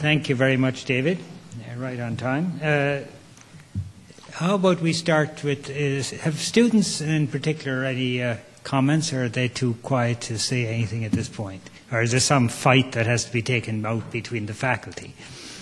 Thank you very much, David. Right on time. How about we start with, have students in particular any comments, or are they too quiet to say anything at this point? Or is there some fight that has to be taken out between the faculty?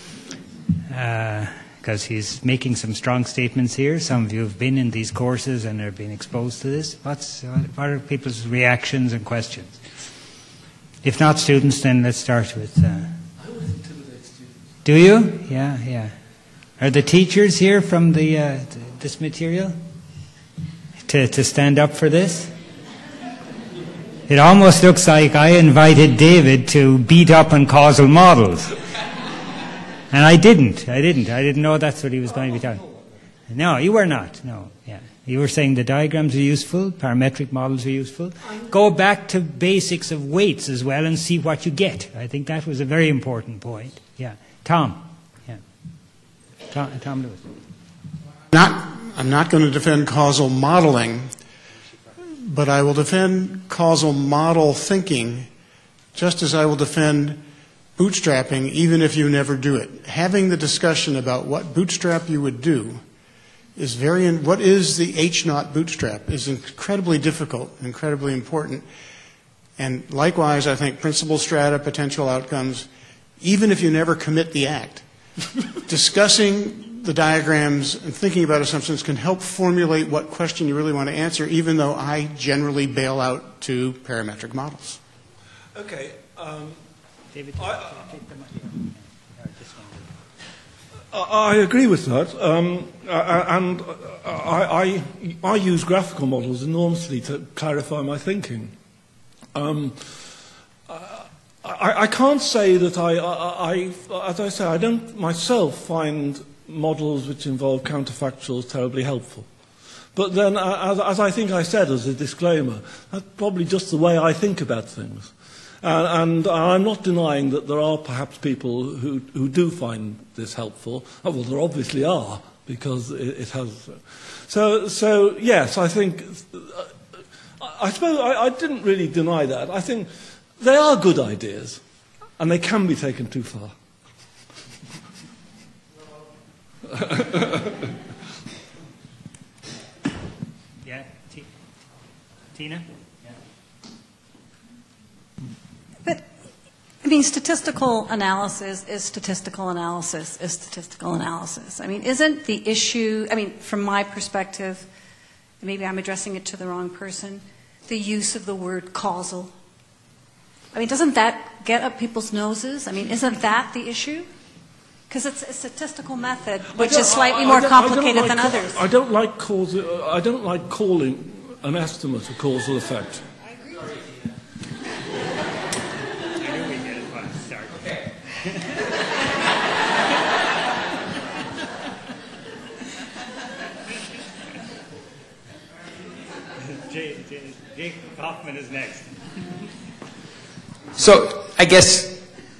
Because he's making some strong statements here. Some of you have been in these courses and are being exposed to this. What are people's reactions and questions? If not students, then let's start with... I would intimidate students. Do you? Yeah. Are the teachers here from this material to stand up for this? It almost looks like I invited David to beat up on causal models. And I didn't. I didn't know that's what he was going to be doing. No, you were not. No, yeah. You were saying the diagrams are useful, parametric models are useful. Go back to basics of weights as well and see what you get. I think that was a very important point. Yeah. Tom. Yeah. Tom Lewis. I'm not going to defend causal modeling, but I will defend causal model thinking just as I will defend bootstrapping, even if you never do it. Having the discussion about what bootstrap you would do is what is the H-naught bootstrap is incredibly difficult, incredibly important. And likewise, I think principal strata, potential outcomes, even if you never commit the act, discussing the diagrams and thinking about assumptions can help formulate what question you really want to answer, even though I generally bail out to parametric models. Okay. David, I agree with that, and I use graphical models enormously to clarify my thinking. I can't say that as I say, I don't myself find models which involve counterfactuals terribly helpful. But then, as I think I said as a disclaimer, that's probably just the way I think about things. And I'm not denying that there are perhaps people who do find this helpful. Oh, well, there obviously are, because it has. So yes, I think. I suppose I didn't really deny that. I think they are good ideas, and they can be taken too far. Yeah, Tina? But, I mean, statistical analysis is statistical analysis is statistical analysis. I mean, isn't the issue, I mean, from my perspective, maybe I'm addressing it to the wrong person, the use of the word causal. I mean, doesn't that get up people's noses? I mean, isn't that the issue? Because it's a statistical method, which is slightly more complicated than others. I don't like calling an estimate a causal effect. I knew we did it once. Start. Okay. Jake Kaufman is next. So, I guess...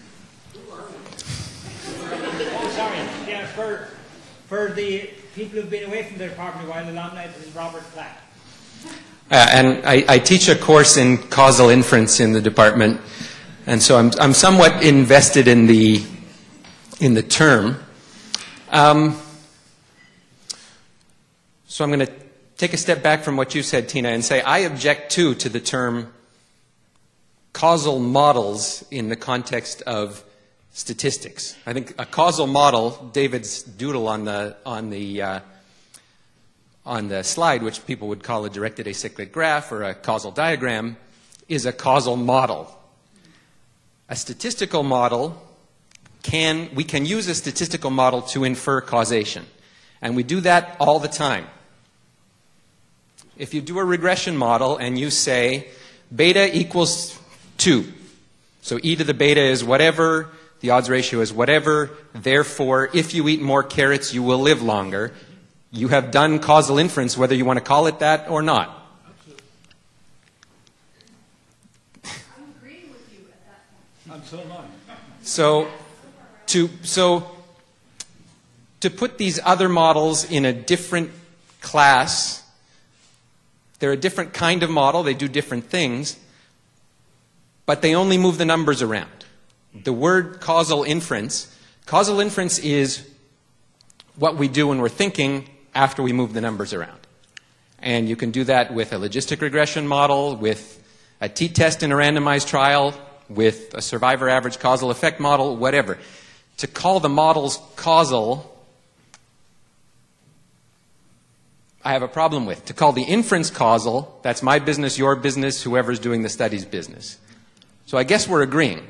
For the people who've been away from the department a while, alumni, this is Robert Platt. And I teach a course in causal inference in the department, and so I'm somewhat invested in the term. So I'm going to take a step back from what you said, Tina, and say I object to the term causal models in the context of statistics. I think a causal model, David's doodle on the slide, which people would call a directed acyclic graph or a causal diagram, is a causal model. A statistical model we can use a statistical model to infer causation, and we do that all the time. If you do a regression model and you say beta equals 2, so e to the beta is whatever, the odds ratio is whatever, therefore, if you eat more carrots, you will live longer. You have done causal inference, whether you want to call it that or not. I'm agreeing with you at that point. And so am I. So to put these other models in a different class, they're a different kind of model, they do different things, but they only move the numbers around. The word causal inference Causal inference is what we do when we're thinking after we move the numbers around. And you can do that with a logistic regression model, with a t-test in a randomized trial, with a survivor average causal effect model, whatever. To call the models causal, I have a problem with. To call the inference causal, that's my business, your business, whoever's doing the study's business. So I guess we're agreeing.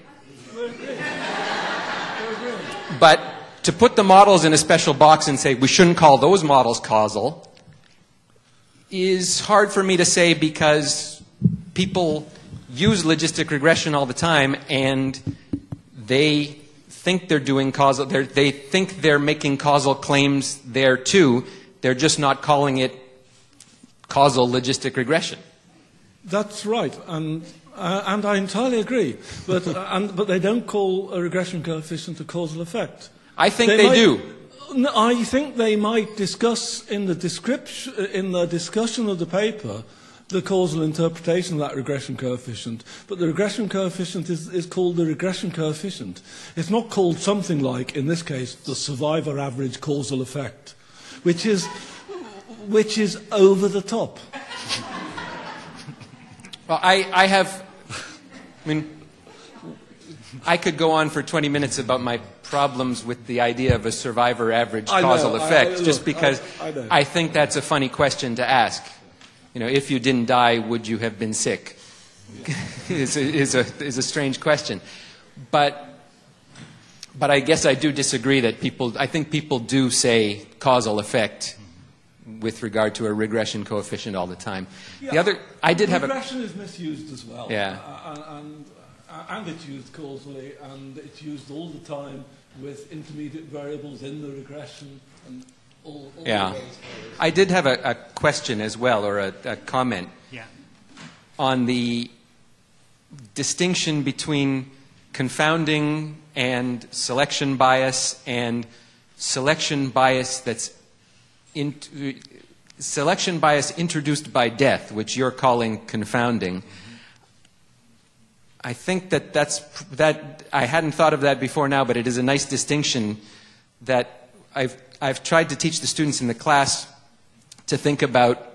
But to put the models in a special box and say we shouldn't call those models causal is hard for me to say, because people use logistic regression all the time and they think they're doing causal, they think they're making causal claims there too. They're just not calling it causal logistic regression. That's right, and I entirely agree. But but they don't call a regression coefficient a causal effect. I think they do. I think they might discuss in the description, in the discussion of the paper, the causal interpretation of that regression coefficient. But the regression coefficient is called the regression coefficient. It's not called something like, in this case, the survivor average causal effect, which is over the top. Well, I could go on for 20 minutes about my problems with the idea of a survivor average causal effect, just because I think that's a funny question to ask. You know, if you didn't die, would you have been sick? is a strange question. But I guess I do disagree that I think people do say causal effect with regard to a regression coefficient all the time. Yeah, regression is misused as well. Yeah. And it's used causally, and it's used all the time with intermediate variables in the regression and all yeah. those. I did have a question as well, or a comment, on the distinction between confounding and selection bias that's selection bias introduced by death, which you're calling confounding. I think that I hadn't thought of that before now, but it is a nice distinction that I've tried to teach the students in the class to think about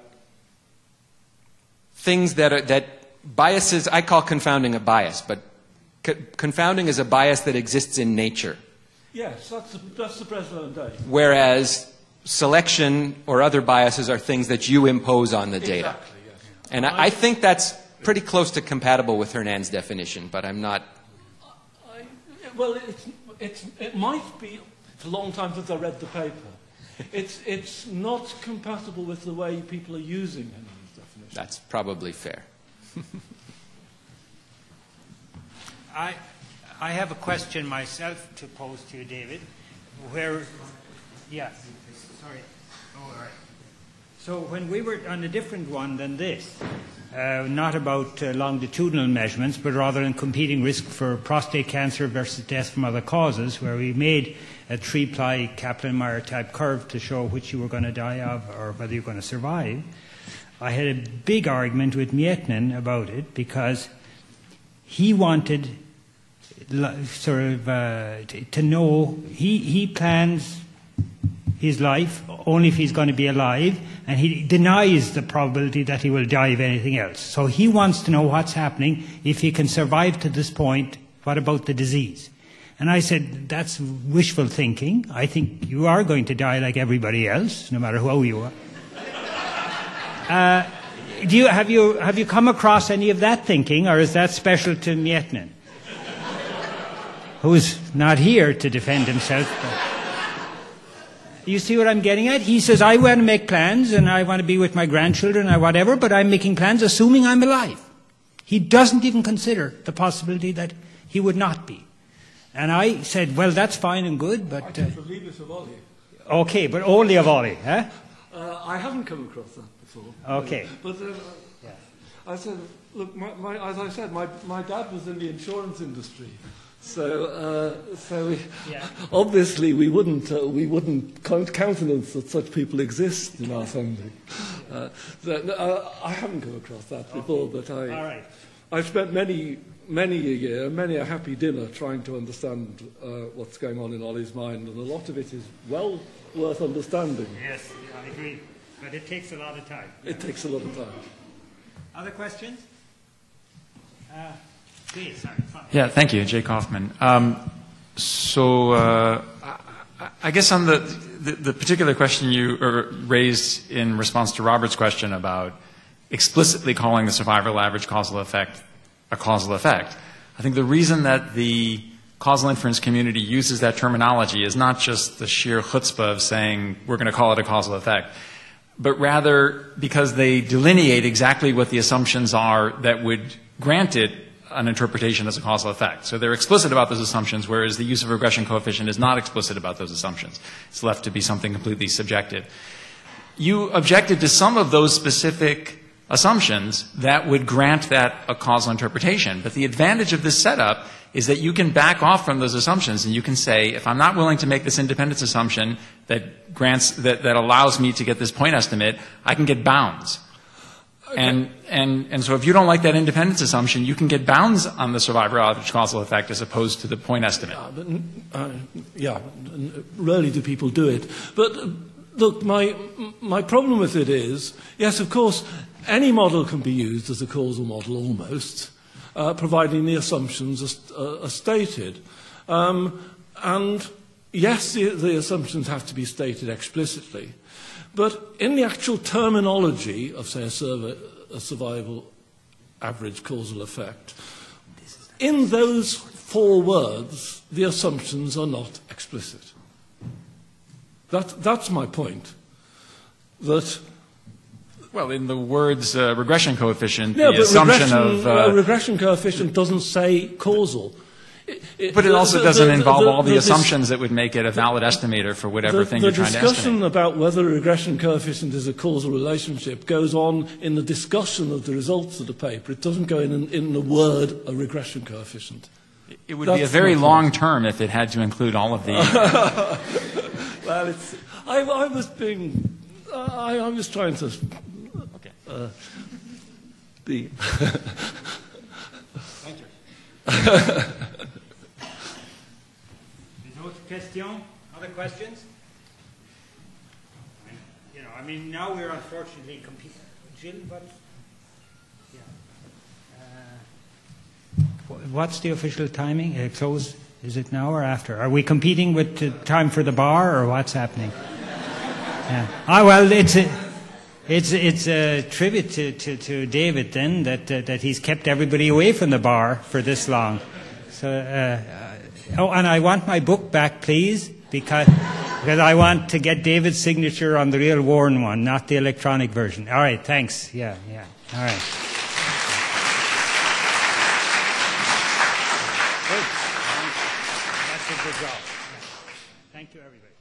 things that biases. I call confounding a bias, but confounding is a bias that exists in nature. Yes, that's the present day. Whereas selection or other biases are things that you impose on the data. Exactly, yes. And I think that's pretty close to compatible with Hernan's definition, but I'm not. Well, it might be. It's a long time since I read the paper. It's not compatible with the way people are using Hernan's definition. That's probably fair. I have a question myself to pose to you, David. Sorry. Oh, all right. So when we were on a different one than this, not about longitudinal measurements, but rather in competing risk for prostate cancer versus death from other causes, where we made a 3-ply Kaplan-Meier type curve to show which you were going to die of or whether you're going to survive, I had a big argument with Miettinen about it, because he wanted to know, he plans his life only if he's going to be alive, and he denies the probability that he will die of anything else. So he wants to know what's happening. If he can survive to this point, what about the disease? And I said, that's wishful thinking. I think you are going to die like everybody else, no matter who you are. Have you come across any of that thinking, or is that special to Miettinen, who's not here to defend himself? You see what I'm getting at? He says, I want to make plans, and I want to be with my grandchildren or whatever, but I'm making plans assuming I'm alive. He doesn't even consider the possibility that he would not be. And I said, well, that's fine and good, but... I can believe it of Ollie. Okay, but only of Ollie, huh? I haven't come across that before. Okay. But I said, look, as I said, my dad was in the insurance industry. So obviously we wouldn't countenance that such people exist in our family. I haven't come across that before, but All right. I've spent many a year, many a happy dinner trying to understand what's going on in Ollie's mind, and a lot of it is well worth understanding. Yes, I agree. But it takes a lot of time. It takes a lot of time. Other questions? Please, sorry. Yeah, thank you, Jay Kaufman. I guess on the particular question you raised in response to Robert's question about explicitly calling the survival average causal effect a causal effect, I think the reason that the causal inference community uses that terminology is not just the sheer chutzpah of saying we're going to call it a causal effect, but rather because they delineate exactly what the assumptions are that would grant it an interpretation as a causal effect. So they're explicit about those assumptions, whereas the use of regression coefficient is not explicit about those assumptions. It's left to be something completely subjective. You objected to some of those specific assumptions that would grant that a causal interpretation. But the advantage of this setup is that you can back off from those assumptions and you can say, if I'm not willing to make this independence assumption that grants, that allows me to get this point estimate, I can get bounds. Okay. And so if you don't like that independence assumption, you can get bounds on the survivor average causal effect as opposed to the point estimate. Rarely do people do it. But look, my problem with it is, yes, of course, any model can be used as a causal model almost, providing the assumptions are stated. And yes, the assumptions have to be stated explicitly. But in the actual terminology of, say, a survival average causal effect, in those 4 words, the assumptions are not explicit. That's my point. That. Well, in the words regression coefficient, the assumption of... regression coefficient doesn't say causal. But it also doesn't involve all the assumptions that would make it a valid estimator for whatever thing you're trying to estimate. The discussion about whether a regression coefficient is a causal relationship goes on in the discussion of the results of the paper. It doesn't go in the word a regression coefficient. It would be a very long term if it had to include all of the... Well, I was trying to... Okay. Be... Thank you. Other questions? You know, I mean, now we're unfortunately competing. Jill, what's the official timing? Close? Is it now or after? Are we competing with the time for the bar, or what's happening? Yeah. Well, it's a tribute to David then that he's kept everybody away from the bar for this long. So, and I want my book back, please, because I want to get David's signature on the real worn one, not the electronic version. All right, thanks. Yeah. All right. Good. That's a good job. Thank you, everybody.